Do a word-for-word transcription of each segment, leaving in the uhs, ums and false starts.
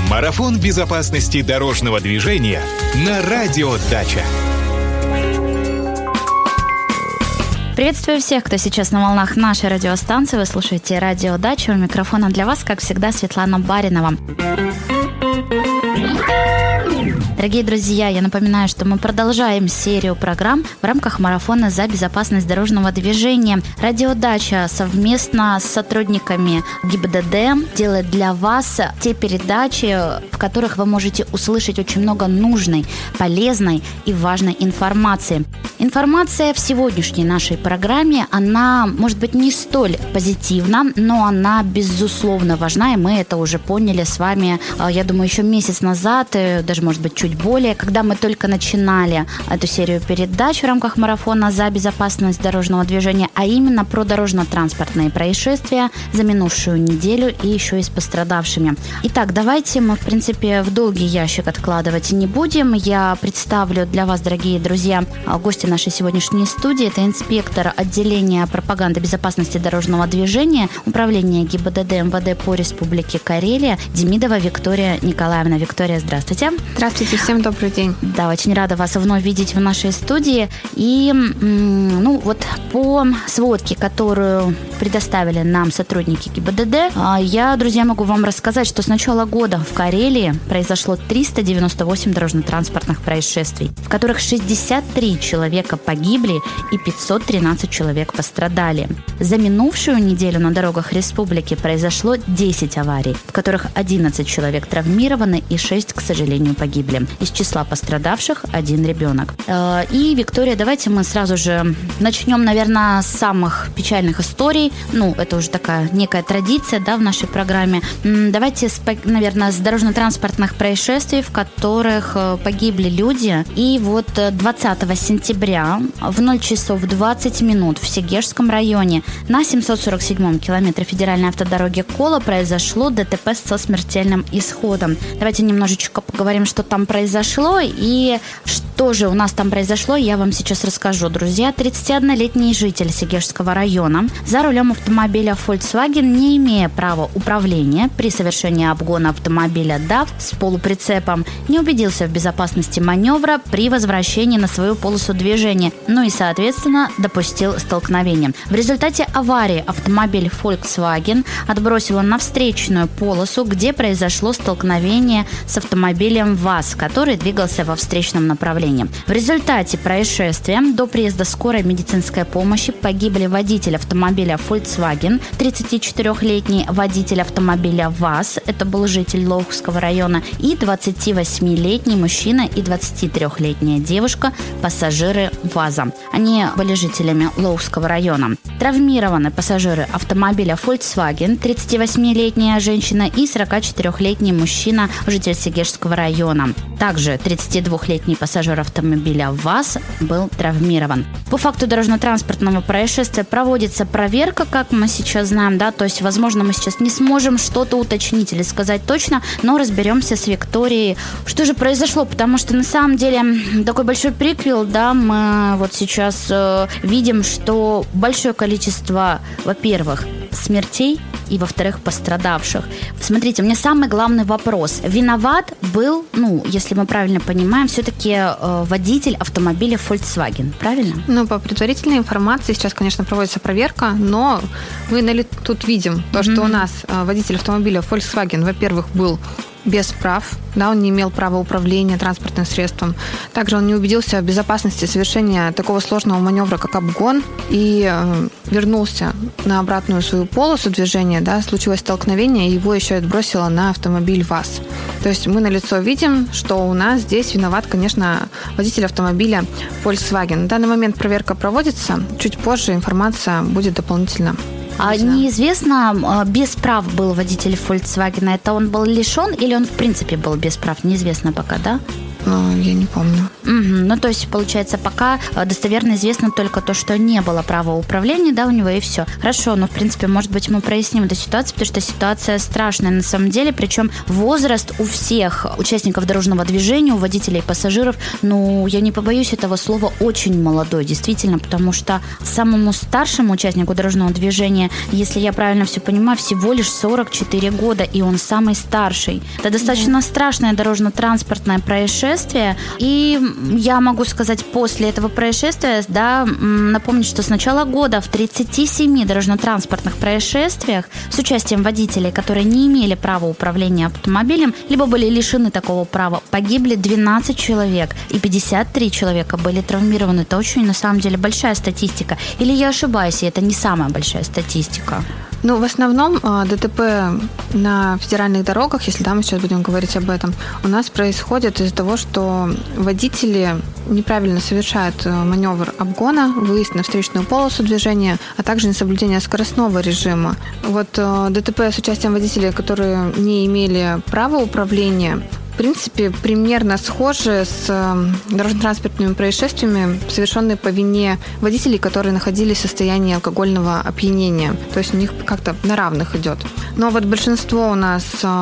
Марафон безопасности дорожного движения на Радио Дача. Приветствую всех, кто сейчас на волнах нашей радиостанции. Вы слушаете Радио Дача. У микрофона для вас, как всегда, Светлана Баринова. Дорогие друзья, я напоминаю, что мы продолжаем серию программ в рамках марафона за безопасность дорожного движения. Радио Дача совместно с сотрудниками ГИБДД делает для вас те передачи, в которых вы можете услышать очень много нужной, полезной и важной информации. Информация в сегодняшней нашей программе, она может быть не столь позитивна, но она безусловно важна, и мы это уже поняли с вами, я думаю, еще месяц назад, даже может быть чуть более, когда мы только начинали эту серию передач в рамках марафона за безопасность дорожного движения, а именно про дорожно-транспортные происшествия за минувшую неделю и еще и с пострадавшими. Итак, давайте мы, в принципе, в долгий ящик откладывать не будем. Я представлю для вас, дорогие друзья, гости нашей сегодняшней студии. Это инспектор отделения пропаганды безопасности дорожного движения Управления ГИБДД МВД по Республике Карелия Демидова Виктория Николаевна. Виктория, здравствуйте. Здравствуйте, всем добрый день. Да, очень рада вас вновь видеть в нашей студии. И, ну, вот по сводке, которую предоставили нам сотрудники ГИБДД, я, друзья, могу вам рассказать, что с начала года в Карелии произошло триста девяносто восемь дорожно-транспортных происшествий, в которых шестьдесят три человека погибли и пятьсот тринадцать человек пострадали. За минувшую неделю на дорогах республики произошло десять аварий, в которых одиннадцать человек травмированы и шесть, к сожалению, погибли. Из числа пострадавших один ребенок. И, Виктория, давайте мы сразу же начнем, наверное, с самых печальных историй. Ну, это уже такая некая традиция, да, в нашей программе. Давайте, наверное, с дорожно-транспортных происшествий, в которых погибли люди. И вот двадцатого сентября в ноль часов двадцать минут в Сегежском районе на семьсот сорок седьмом километре федеральной автодороги Кола произошло ДТП со смертельным исходом. Давайте немножечко поговорим, что там произошло и что же у нас там произошло, я вам сейчас расскажу. Друзья, тридцатиоднолетний житель Сегежского района за рулем автомобиля Volkswagen, не имея права управления при совершении обгона автомобиля даф с полуприцепом, не убедился в безопасности маневра при возвращении на свою полосу движения, ну и, соответственно, допустил столкновение. В результате аварии автомобиль Volkswagen отбросило на встречную полосу, где произошло столкновение с автомобилем ВАЗ, который двигался во встречном направлении. В результате происшествия до приезда скорой медицинской помощи погибли водитель автомобиля Volkswagen, тридцатичетырёхлетний водитель автомобиля ВАЗ, это был житель Лоухского района, и двадцативосьмилетний мужчина и двадцатитрёхлетняя девушка, пассажиры ВАЗа. Они были жителями Лоухского района. Травмированы пассажиры автомобиля Volkswagen, тридцативосьмилетняя женщина и сорокачетырёхлетний мужчина, житель Сегежского района. Также тридцатидвухлетний пассажир автомобиля ВАЗ был травмирован. По факту дорожно-транспортного происшествия проводится проверка, как мы сейчас знаем, да, то есть, возможно, мы сейчас не сможем что-то уточнить или сказать точно, но разберемся с Викторией, что же произошло, потому что на самом деле такой большой приквел, да, мы вот сейчас э, видим, что большое количество, во-первых, смертей и, во-вторых, пострадавших. Смотрите, у меня самый главный вопрос. Виноват был, ну, если мы правильно понимаем, все-таки э, водитель автомобиля Volkswagen, правильно? Ну, по предварительной информации сейчас, конечно, проводится проверка, но мы тут видим то, mm-hmm. что у нас э, водитель автомобиля Volkswagen, во-первых, был без прав, да, он не имел права управления транспортным средством. Также он не убедился в безопасности совершения такого сложного маневра, как обгон, и э, вернулся на обратную свою полосу движения, да, случилось столкновение, и его еще и отбросило на автомобиль ВАЗ. То есть мы налицо видим, что у нас здесь виноват, конечно, водитель автомобиля Volkswagen. На данный момент проверка проводится, чуть позже информация будет дополнительно. А неизвестно, без прав был водитель Volkswagen, это он был лишен или он в принципе был без прав, неизвестно пока, да? но я не помню. Угу. Ну, то есть, получается, пока достоверно известно только то, что не было права управления, да, у него, и все. Хорошо, но, в принципе, может быть, мы проясним эту ситуацию, потому что ситуация страшная на самом деле, причем возраст у всех участников дорожного движения, у водителей и пассажиров, ну, я не побоюсь этого слова, очень молодой, действительно, потому что самому старшему участнику дорожного движения, если я правильно все понимаю, всего лишь сорок четыре года, и он самый старший. Это достаточно страшное дорожно-транспортное происшествие, и я могу сказать, после этого происшествия, да, напомнить, что с начала года в тридцати семи дорожно-транспортных происшествиях с участием водителей, которые не имели права управления автомобилем, либо были лишены такого права, погибли двенадцать человек, и пятьдесят три человека были травмированы. Это очень, на самом деле, большая статистика. Или я ошибаюсь, и это не самая большая статистика? Ну, в основном ДТП на федеральных дорогах, если да, мы сейчас будем говорить об этом, у нас происходит из-за того, что водители неправильно совершают маневр обгона, выезд на встречную полосу движения, а также несоблюдение скоростного режима. Вот ДТП с участием водителей, которые не имели права управления, в принципе, примерно схожи с дорожно-транспортными происшествиями, совершенные по вине водителей, которые находились в состоянии алкогольного опьянения. То есть у них как-то на равных идет. Но вот большинство у нас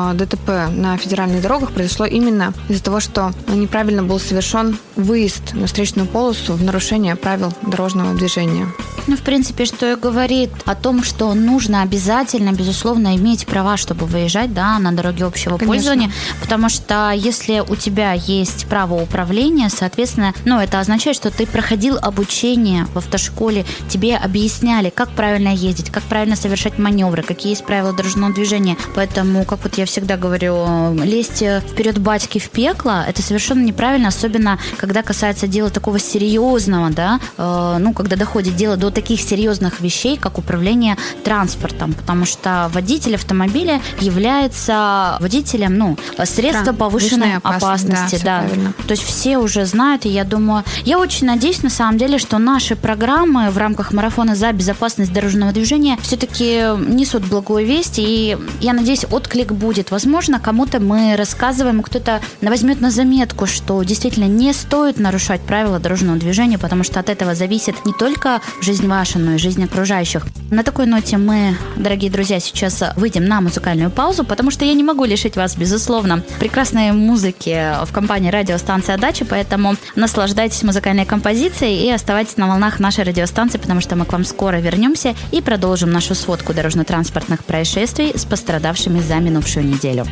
ДТП на федеральных дорогах произошло именно из-за того, что неправильно был совершен выезд на встречную полосу в нарушение правил дорожного движения. Ну, в принципе, что и говорит о том, что нужно обязательно, безусловно, иметь права, чтобы выезжать, да, на дороге общего Конечно. пользования, потому что если у тебя есть право управления, соответственно, ну, это означает, что ты проходил обучение в автошколе, тебе объясняли, как правильно ездить, как правильно совершать маневры, какие есть правила дорожного движения. Поэтому, как вот я всегда говорю, лезть вперед батьки в пекло, это совершенно неправильно, особенно когда касается дела такого серьезного, да, э, ну, когда доходит дело до таких серьезных вещей, как управление транспортом, потому что водитель автомобиля является водителем, ну, средства повышенной опасности, да. да. То есть все уже знают, и я думаю, я очень надеюсь, на самом деле, что наши программы в рамках марафона за безопасность дорожного движения все-таки несут благую весть, и я надеюсь, отклик будет. Возможно, кому-то мы рассказываем, кто-то возьмет на заметку, что действительно не стоит нарушать правила дорожного движения, потому что от этого зависит не только жизнь ваша, но и жизнь окружающих. На такой ноте мы, дорогие друзья, сейчас выйдем на музыкальную паузу, потому что я не могу лишить вас, безусловно, прекрасной музыки в компании радиостанция «Дача», поэтому наслаждайтесь музыкальной композицией и оставайтесь на волнах нашей радиостанции, потому что мы к вам скоро вернемся и продолжим нашу сводку дорожно-транспортных происшествий с пострадавшими за минувшую неделю.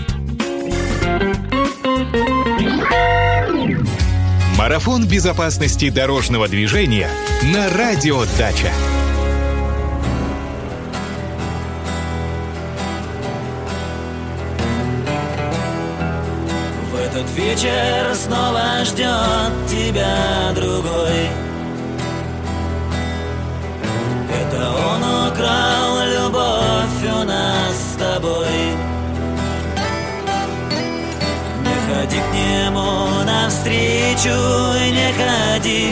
Марафон безопасности дорожного движения на радио «Дача». В этот вечер снова ждет тебя другой. Это он украл любовь у нас с тобой. Не ходи к нему навстречу, не ходи.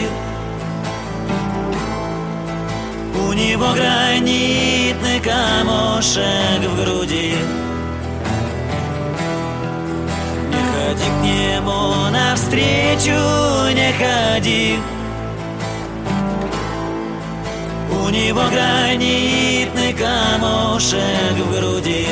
У него гранитный камушек в груди. Не ходи к нему навстречу, не ходи. У него гранитный камушек в груди.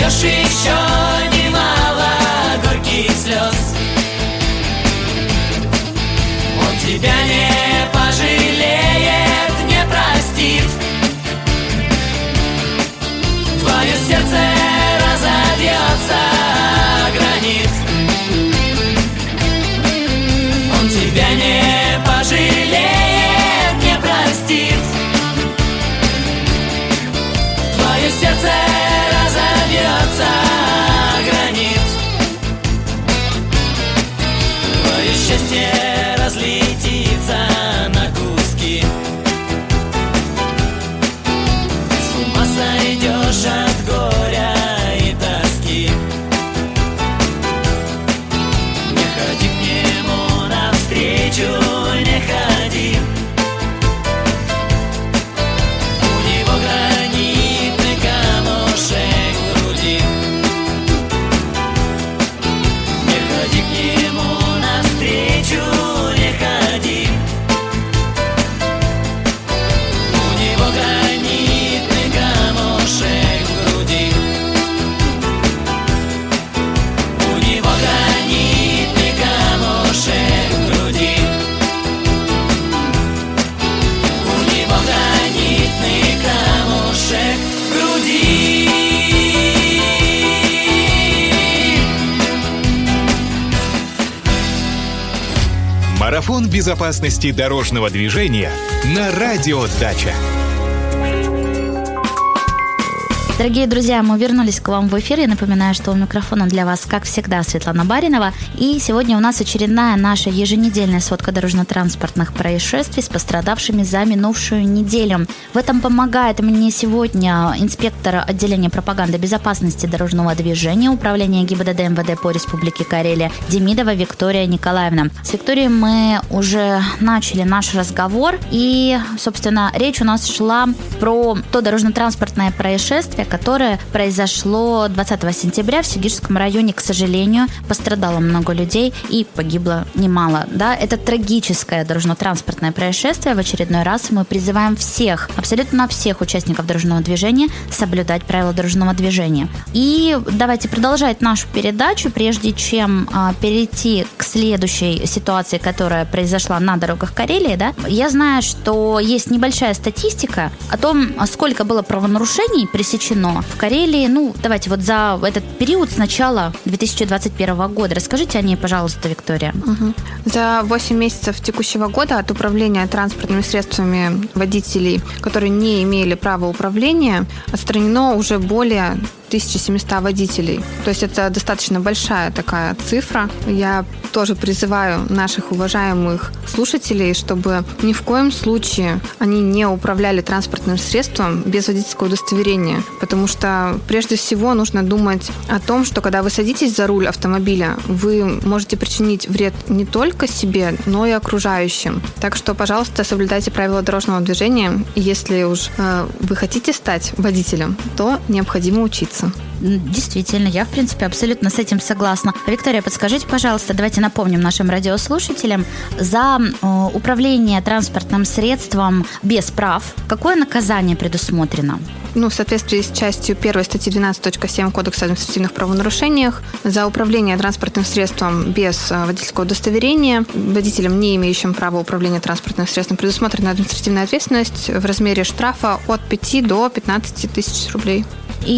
найдешь еще немало горьких слез. Он тебя не пожалеет, не простит. Твое сердце разобьется о гранит. Он тебя не пожалеет, не простит. Твое сердце разобьется о гранит. Твое счастье разлетится на куски. Ты с ума сойдешь от горя и тоски. Не ходи к нему навстречу, не ходи. У него гранитный камушек в груди. Не ходи к нему навстречу, не ходи. У него гранитный камушек в груди. У него гранитный камушек в груди. У него гранитный камушек в груди. Марафон безопасности дорожного движения на Радио Дача. Дорогие друзья, мы вернулись к вам в эфир. Я напоминаю, что у микрофона для вас, как всегда, Светлана Баринова. И сегодня у нас очередная наша еженедельная сводка дорожно-транспортных происшествий с пострадавшими за минувшую неделю. В этом помогает мне сегодня инспектор отделения пропаганды безопасности дорожного движения Управления ГИБДД МВД по Республике Карелия Демидова Виктория Николаевна. С Викторией мы уже начали наш разговор. И, собственно, речь у нас шла про то дорожно-транспортное происшествие, которое произошло двадцатого сентября в Сегижском районе. К сожалению, пострадало много людей и погибло немало. Да, это трагическое дорожно-транспортное происшествие. В очередной раз мы призываем всех, абсолютно всех участников дорожного движения соблюдать правила дорожного движения. И давайте продолжать нашу передачу, прежде чем а, перейти к следующей ситуации, которая произошла на дорогах Карелии. Да? Я знаю, что есть небольшая статистика о том, сколько было правонарушений пресечено в Карелии, ну, давайте вот за этот период с начала две тысячи двадцать первого года. Расскажите о ней, пожалуйста, Виктория. Угу. За восемь месяцев текущего года от управления транспортными средствами водителей, которые не имели права управления, отстранено уже более тысяча семьсот водителей. То есть это достаточно большая такая цифра. Я тоже призываю наших уважаемых слушателей, чтобы ни в коем случае они не управляли транспортным средством без водительского удостоверения. Потому что прежде всего нужно думать о том, что когда вы садитесь за руль автомобиля, вы можете причинить вред не только себе, но и окружающим. Так что, пожалуйста, соблюдайте правила дорожного движения. И если уж э, вы хотите стать водителем, то необходимо учиться. Действительно, я, в принципе, абсолютно с этим согласна. Виктория, подскажите, пожалуйста, давайте напомним нашим радиослушателям, за э, управление транспортным средством без прав какое наказание предусмотрено? Ну, в соответствии с частью первой статьи двенадцать точка семь Кодекса об административных правонарушениях, за управление транспортным средством без водительского удостоверения водителям, не имеющим права управления транспортным средством, предусмотрена административная ответственность в размере штрафа от пяти до пятнадцати тысяч рублей.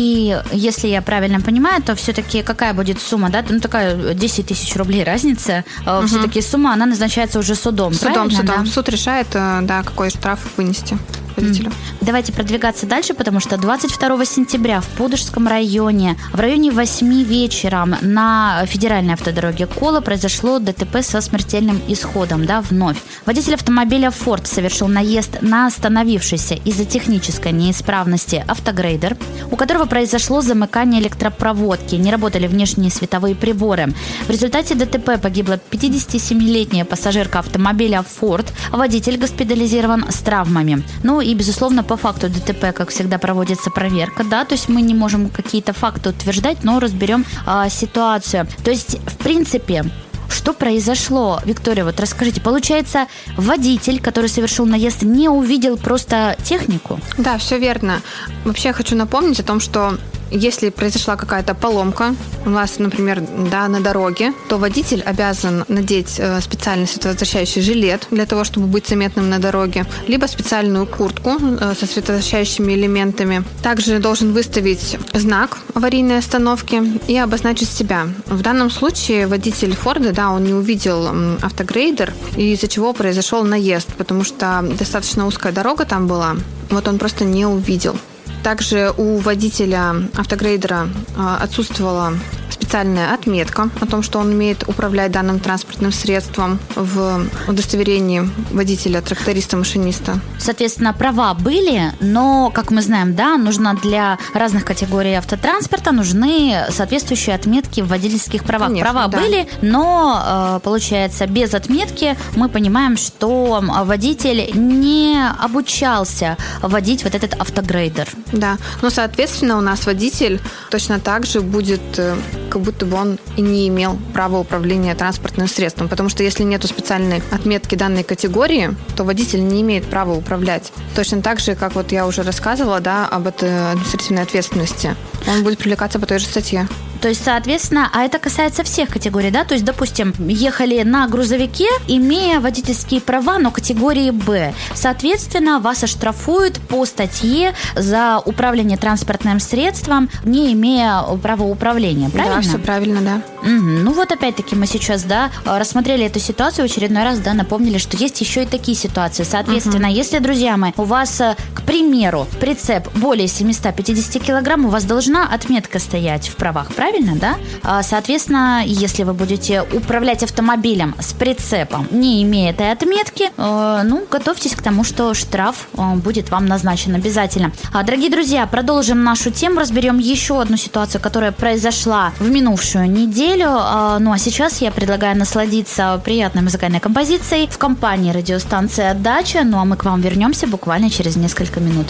И если я правильно понимаю, то все-таки какая будет сумма, да? Ну, такая десять тысяч рублей разница. Угу. Все-таки сумма, она назначается уже судом, Судом, судом. Да? Суд решает, да, какой штраф вынести водителю. Давайте продвигаться дальше, потому что двадцать второго сентября в Пудожском районе в районе восьми вечера на федеральной автодороге Кола произошло ДТП со смертельным исходом, да, вновь. Водитель автомобиля Ford совершил наезд на остановившийся из-за технической неисправности автогрейдер, у которого произошло замыкание электропроводки, не работали внешние световые приборы. В результате ДТП погибла пятидесятисемилетняя пассажирка автомобиля Ford, водитель госпитализирован с травмами. Ну и, безусловно, по факту ДТП, как всегда, проводится проверка, да, то есть мы не можем какие-то факты утверждать, но разберем а, ситуацию. То есть, в принципе, что произошло, Виктория, вот расскажите. Получается, водитель, который совершил наезд, не увидел просто технику? Да, все верно. Вообще я хочу напомнить о том, что если произошла какая-то поломка у вас, например, да, на дороге, то водитель обязан надеть специальный световозвращающий жилет для того, чтобы быть заметным на дороге, либо специальную куртку со световозвращающими элементами. Также должен выставить знак аварийной остановки и обозначить себя. В данном случае водитель Форда, да, он не увидел автогрейдер, из-за чего произошел наезд, потому что достаточно узкая дорога там была. Вот он просто не увидел. Также у водителя автогрейдера отсутствовала специальная отметка о том, что он умеет управлять данным транспортным средством в удостоверении водителя, тракториста, машиниста. Соответственно, права были, но, как мы знаем, да, нужно для разных категорий автотранспорта нужны соответствующие отметки в водительских правах. Конечно, права да. были, но, получается, без отметки мы понимаем, что водитель не обучался водить вот этот автогрейдер. Да, но, соответственно, у нас водитель точно так же будет, как будто бы он и не имел права управления транспортным средством, потому что если нету специальной отметки данной категории, то водитель не имеет права управлять. Точно так же, как вот я уже рассказывала, да, об этой административной ответственности. Он будет привлекаться по той же статье. То есть, соответственно, а это касается всех категорий, да? То есть, допустим, ехали на грузовике, имея водительские права, но категории Б. Соответственно, вас оштрафуют по статье за управление транспортным средством, не имея права управления, правильно? Да, все правильно, да. Угу. Ну вот опять-таки мы сейчас, да, рассмотрели эту ситуацию, в очередной раз, да, напомнили, что есть еще и такие ситуации. Соответственно, угу. если, друзья мои, у вас, к примеру, прицеп более семьсот пятьдесят килограмм, у вас должна отметка стоять в правах, правильно? Правильно, да? Соответственно, если вы будете управлять автомобилем с прицепом, не имея этой отметки, ну, готовьтесь к тому, что штраф будет вам назначен обязательно. Дорогие друзья, продолжим нашу тему, разберем еще одну ситуацию, которая произошла в минувшую неделю. Ну, а сейчас я предлагаю насладиться приятной музыкальной композицией в компании радиостанции «Отдача». Ну, а мы к вам вернемся буквально через несколько минут.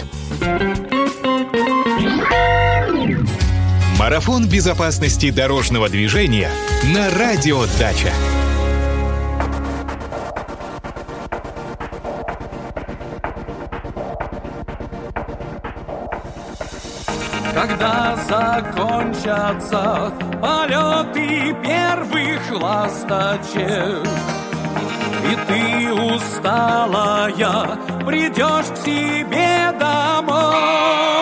Марафон безопасности дорожного движения на Радио Дача. Когда закончатся полеты первых ласточек, и ты усталая придешь к себе домой,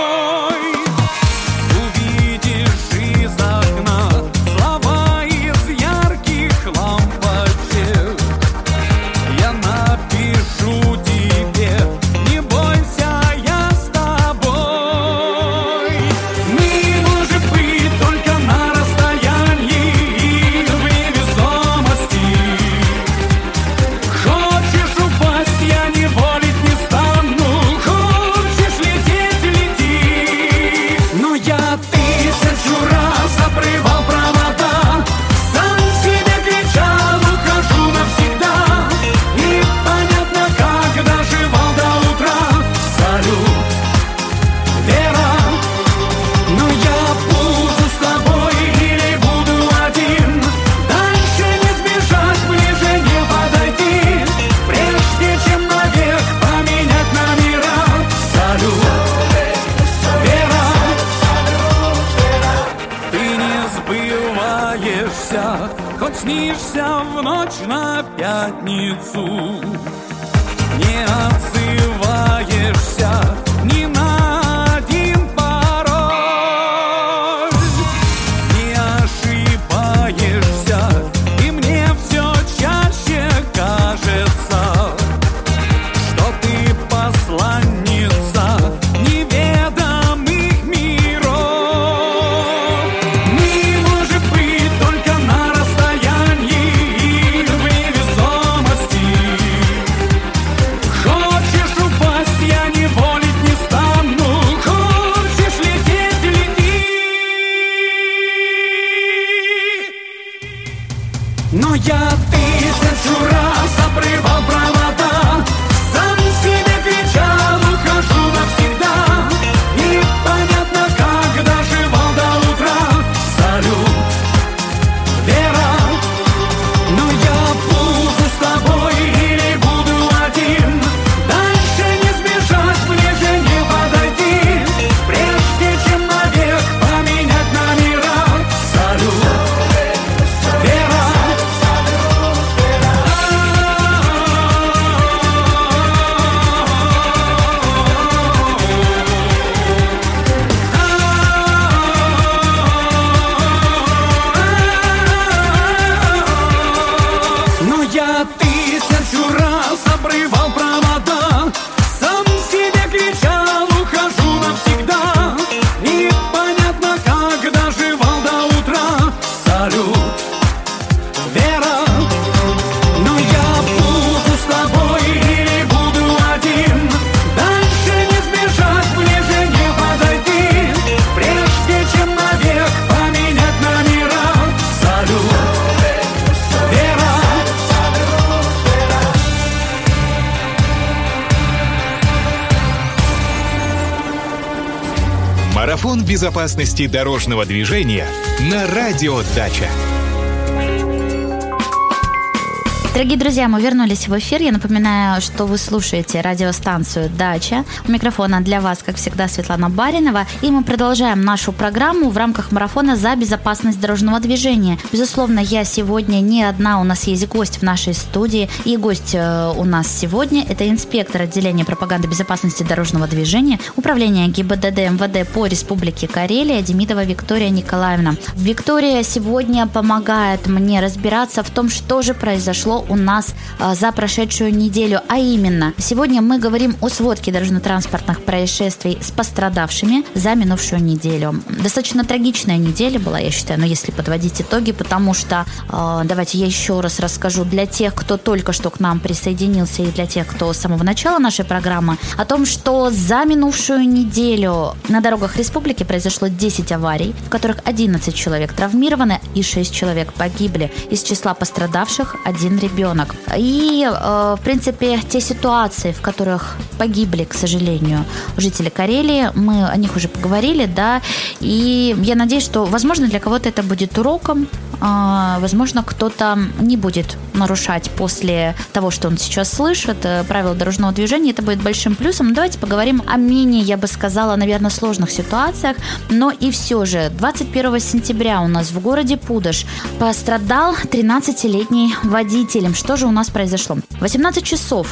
хоть снишься в ночь на пятницу, не отзываешься ни на один пароль, не ошибаешься, и мне все чаще кажется, что ты посланница неведомых миров. Не может быть только на расстоянии и в невесомости. Хочешь упасть, я не волить не стану. Хочешь лететь, лети. Но я тысячу раз обрывал провода, сам себе кричал, ухожу навсегда. Непонятно, как доживал до утра. Салют, Вера, но я буду с тобой или буду один. Дальше не сбежать, ближе не подойти, прежде чем навек поменять Марафон безопасности дорожного движения на Радио Дача. Дорогие друзья, мы вернулись в эфир. Я напоминаю, что вы слушаете радиостанцию «Дача». У микрофона для вас, как всегда, Светлана Баринова. И мы продолжаем нашу программу в рамках марафона «За безопасность дорожного движения». Безусловно, я сегодня не одна. У нас есть гость в нашей студии. И гость у нас сегодня – это инспектор отделения пропаганды безопасности дорожного движения Управления ГИБДД МВД по Республике Карелия Демидова Виктория Николаевна. Виктория сегодня помогает мне разбираться в том, что же произошло у нас а, за прошедшую неделю. А именно, сегодня мы говорим о сводке дорожно-транспортных происшествий с пострадавшими за минувшую неделю. Достаточно трагичная неделя была, я считаю, но если подводить итоги, потому что, а, давайте я еще раз расскажу для тех, кто только что к нам присоединился, и для тех, кто с самого начала нашей программы, о том, что за минувшую неделю на дорогах республики произошло десять аварий, в которых одиннадцать человек травмированы и шесть человек погибли. Из числа пострадавших один ребенок. Ребенок. И, э, в принципе, те ситуации, в которых погибли, к сожалению, жители Карелии, мы о них уже поговорили, да, и я надеюсь, что, возможно, для кого-то это будет уроком, э, возможно, кто-то не будет нарушать после того, что он сейчас слышит, э, правила дорожного движения, это будет большим плюсом. Но давайте поговорим о менее, я бы сказала, наверное, сложных ситуациях, но и все же двадцать первого сентября у нас в городе Пудож пострадал тринадцатилетний водитель. Что же у нас произошло? восемнадцать часов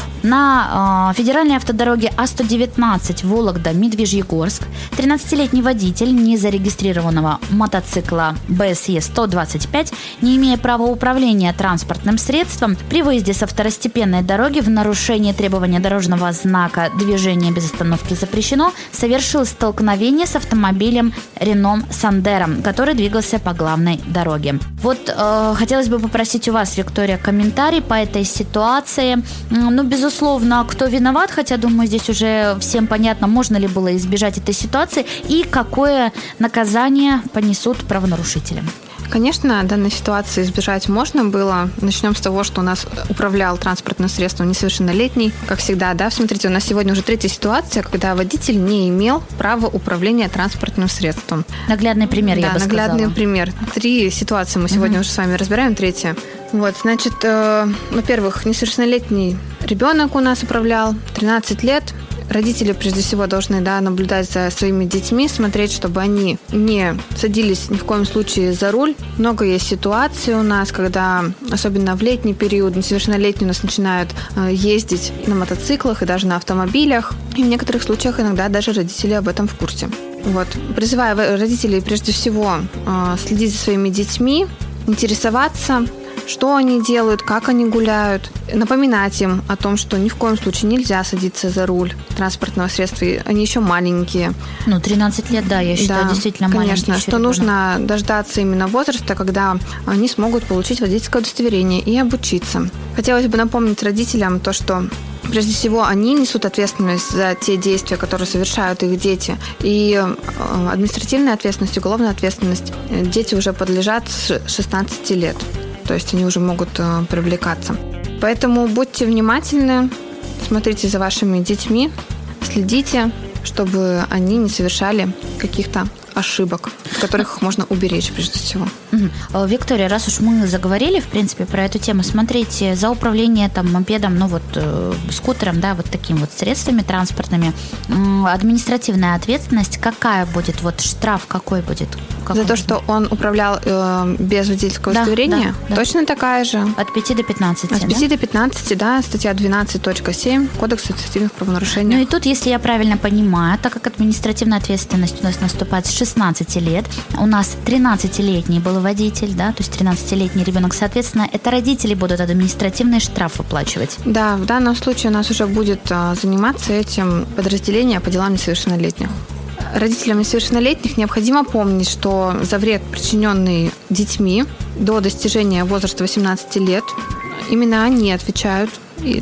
на э, федеральной автодороге А сто девятнадцать Вологда-Медвежьегорск тринадцатилетний водитель незарегистрированного мотоцикла Бэ Эс Е сто двадцать пять, не имея права управления транспортным средством, при выезде со второстепенной дороги в нарушение требования дорожного знака «Движение без остановки запрещено» совершил столкновение с автомобилем Рено Сандеро, который двигался по главной дороге. Вот э, хотелось бы попросить у вас, Виктория, комментарий по этой ситуации. Ну, безусловно, кто виноват, хотя, думаю, здесь уже всем понятно, можно ли было избежать этой ситуации и какое наказание понесут правонарушители. Конечно, данной ситуации избежать можно было. Начнем с того, что у нас управлял транспортным средством несовершеннолетний. Как всегда, да, смотрите, у нас сегодня уже третья ситуация, когда водитель не имел права управления транспортным средством. Наглядный пример, да, я бы сказала. Да, наглядный пример. Три ситуации мы сегодня угу. уже с вами разбираем, третья. Вот, значит, э, во-первых, несовершеннолетний ребенок у нас управлял, тринадцать лет. Родители, прежде всего, должны, да, наблюдать за своими детьми, смотреть, чтобы они не садились ни в коем случае за руль. Много есть ситуаций у нас, когда, особенно в летний период, несовершеннолетние у нас начинают ездить на мотоциклах и даже на автомобилях. И в некоторых случаях иногда даже родители об этом в курсе. Вот. Призываю родителей, прежде всего, следить за своими детьми, интересоваться, что они делают, как они гуляют, напоминать им о том, что ни в коем случае нельзя садиться за руль транспортного средства, они еще маленькие. Ну, тринадцать лет, да, я считаю, да, действительно маленькие. Конечно, что ребенок. Нужно дождаться именно возраста, когда они смогут получить водительское удостоверение и обучиться. Хотелось бы напомнить родителям то, что прежде всего, они несут ответственность за те действия, которые совершают их дети. И административная ответственность, уголовная ответственность дети уже подлежат с шестнадцати лет. То есть они уже могут э, привлекаться. Поэтому будьте внимательны, смотрите за вашими детьми, следите, чтобы они не совершали каких-то ошибок, от которых можно уберечь прежде всего. Угу. Виктория, раз уж мы заговорили, в принципе, про эту тему, смотрите, за управление там мопедом, ну вот э, скутером, да, вот такими вот средствами транспортными, э, административная ответственность какая будет? Вот штраф какой будет? Какой за то, что он управлял э, без водительского да, удостоверения? Да, да. Точно такая же. От пяти до пятнадцати, От да? пяти до пятнадцати, да, статья двенадцать точка семь Кодекса административных правонарушений. Ну и тут, если я правильно понимаю, так как административная ответственность у нас наступает с шестнадцати лет, у нас тринадцатилетний был водитель, да, то есть тринадцатилетний ребенок, соответственно, это родители будут административный штраф выплачивать. Да, в данном случае у нас уже будет а, заниматься этим подразделение по делам несовершеннолетних. Родителям несовершеннолетних необходимо помнить, что за вред, причиненный детьми до достижения возраста восемнадцати лет, именно они отвечают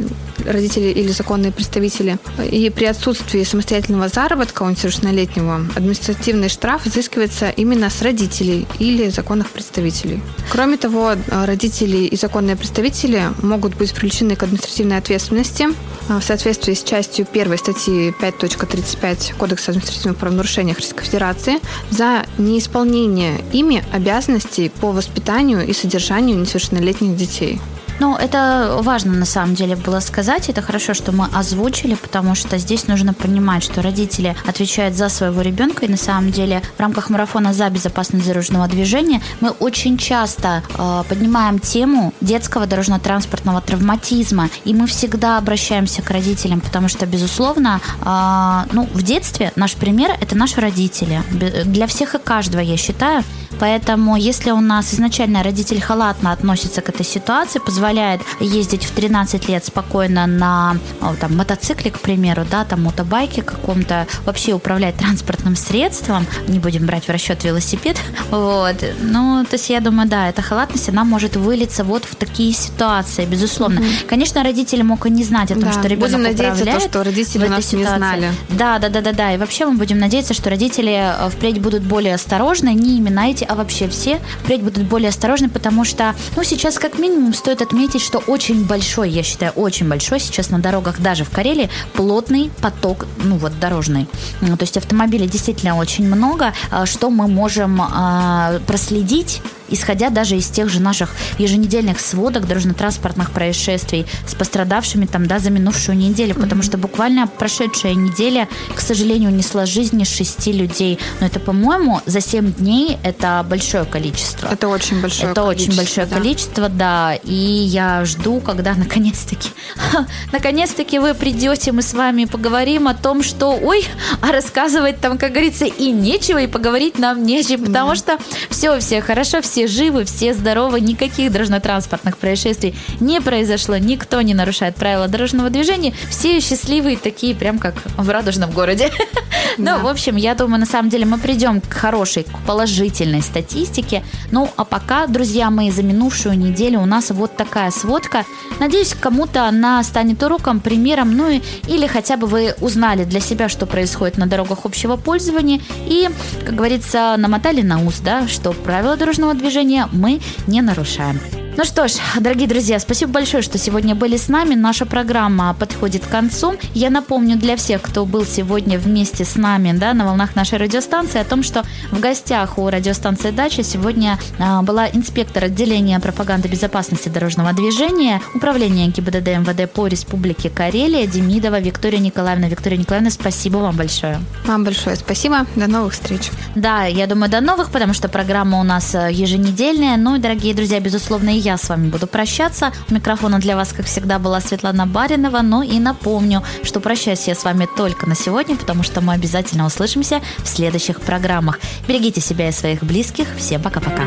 родители или законные представители. И при отсутствии самостоятельного заработка у несовершеннолетнего административный штраф взыскивается именно с родителей или законных представителей. Кроме того, родители и законные представители могут быть привлечены к административной ответственности в соответствии с частью первой статьи пять точка тридцать пять Кодекса административных правонарушений Российской Федерации за неисполнение ими обязанностей по воспитанию и содержанию несовершеннолетних детей. Ну, это важно на самом деле было сказать. Это хорошо, что мы озвучили, потому что здесь нужно понимать, что родители отвечают за своего ребенка. И на самом деле в рамках марафона за безопасность дорожного движения мы очень часто э, поднимаем тему детского дорожно-транспортного травматизма. И мы всегда обращаемся к родителям, потому что, безусловно, э, ну, в детстве наш пример – это наши родители. Для всех и каждого, я считаю. Поэтому, если у нас изначально родитель халатно относится к этой ситуации, позволяет ездить в тринадцать лет спокойно на там, мотоцикле, к примеру, да, там, мотобайке каком-то, вообще управлять транспортным средством, не будем брать в расчет велосипед, вот, ну, то есть я думаю, да, эта халатность, она может вылиться вот в такие ситуации, безусловно. Mm-hmm. Конечно, родители могут и не знать о том, да, что ребенок будем управляет. Будем надеяться, то, что родители нас ситуации. Не знали. Да, да, да, да, да, и вообще мы будем надеяться, что родители впредь будут более осторожны, не именно эти, а вообще все впредь будут более осторожны, потому что, ну, сейчас как минимум стоит отметить, что очень большой, я считаю, очень большой сейчас на дорогах, даже в Карелии, плотный поток, ну, вот, дорожный. То есть автомобилей действительно очень много, что мы можем э, проследить, исходя даже из тех же наших еженедельных сводок дорожно-транспортных происшествий с пострадавшими там, да, за минувшую неделю, потому mm-hmm. что буквально прошедшая неделя, к сожалению, унесла жизни шести людей. Но это, по-моему, за семь дней это большое количество. Это очень большое это количество. очень большое да. количество, да. И я жду, когда наконец-таки, наконец-таки вы придете, мы с вами поговорим о том, что, ой, а рассказывать там, как говорится, и нечего, и поговорить нам нечем, потому mm-hmm. что все, все хорошо, все живы, все здоровы, никаких дорожно-транспортных происшествий не произошло, никто не нарушает правила дорожного движения, все счастливые такие, прям как в радужном городе. Да. Ну, в общем, я думаю, на самом деле мы придем к хорошей, к положительной статистике. Ну, а пока, друзья мои, за минувшую неделю у нас вот такая сводка. Надеюсь, кому-то она станет уроком, примером, ну и, или хотя бы вы узнали для себя, что происходит на дорогах общего пользования и, как говорится, намотали на ус, да, что правила дорожного движения мы не нарушаем. Ну что ж, дорогие друзья, спасибо большое, что сегодня были с нами. Наша программа подходит к концу. Я напомню для всех, кто был сегодня вместе с нами, да, на волнах нашей радиостанции, о том, что в гостях у радиостанции «Дача» сегодня а, была инспектор отделения пропаганды безопасности дорожного движения Управления ГИБДД МВД по Республике Карелия Демидова Виктория Николаевна. Виктория Николаевна, спасибо вам большое. Вам большое спасибо. До новых встреч. Да, я думаю, до новых, потому что программа у нас еженедельная. Ну и, дорогие друзья, безусловно, и я с вами буду прощаться. У микрофона для вас, как всегда, была Светлана Баринова. Ну и напомню, что прощаюсь я с вами только на сегодня, потому что мы обязательно услышимся в следующих программах. Берегите себя и своих близких. Всем пока-пока.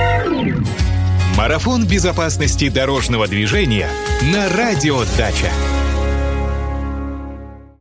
Марафон безопасности дорожного движения на радио «Дача».